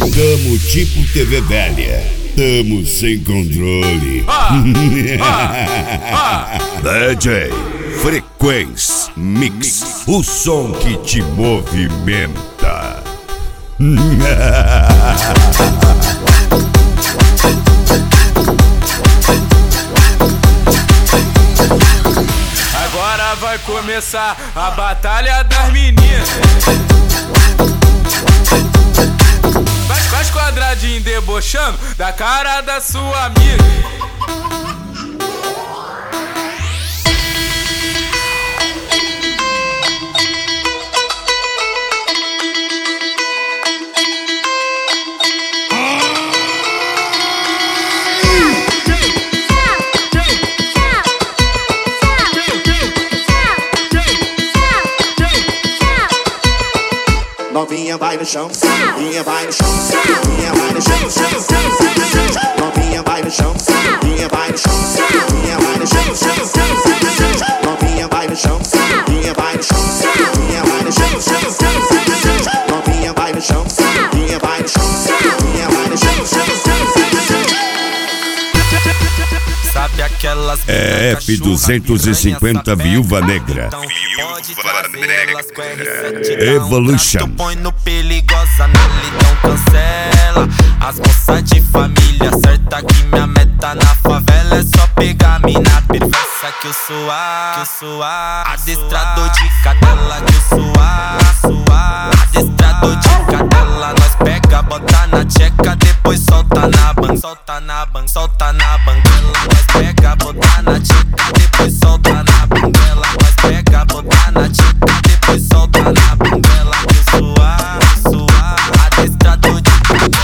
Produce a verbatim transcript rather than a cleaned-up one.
Tamo tipo T V velha, tamo sem controle. Ah, ah, ah. D J Frequência Mix, o som que te movimenta. Agora vai começar a batalha das meninas. Faz, faz quadradinho debochando da cara da sua amiga. Novinha vai no chão, novinha vai no chão, novinha vai no chão, novinha vai no chão, novinha vai no chão, novinha vai no chão, novinha vai no chão, novinha vai no chão, novinha vai no chão, novinha vai no chão, novinha vai no chão, novinha vai no chão. Sabe aquelas É F duzentos e cinquenta Viúva Negra. Evolution. Põe no perigosa, na lidão cancela. As moças de família certa que minha meta na favela é só pegar mina perversa que eu suar, que eu suar. Adestrador de cadela que eu suar, suar. Adestrador de cadela nós pega, bota na tcheca, depois solta na ban, solta na ban, solta na banguela. Nós pega, bota na tcheca, depois solta na banguela. Nós pega, bota na tcheca, depois solta na banguela. Que eu suar, que eu suar. Adestrador de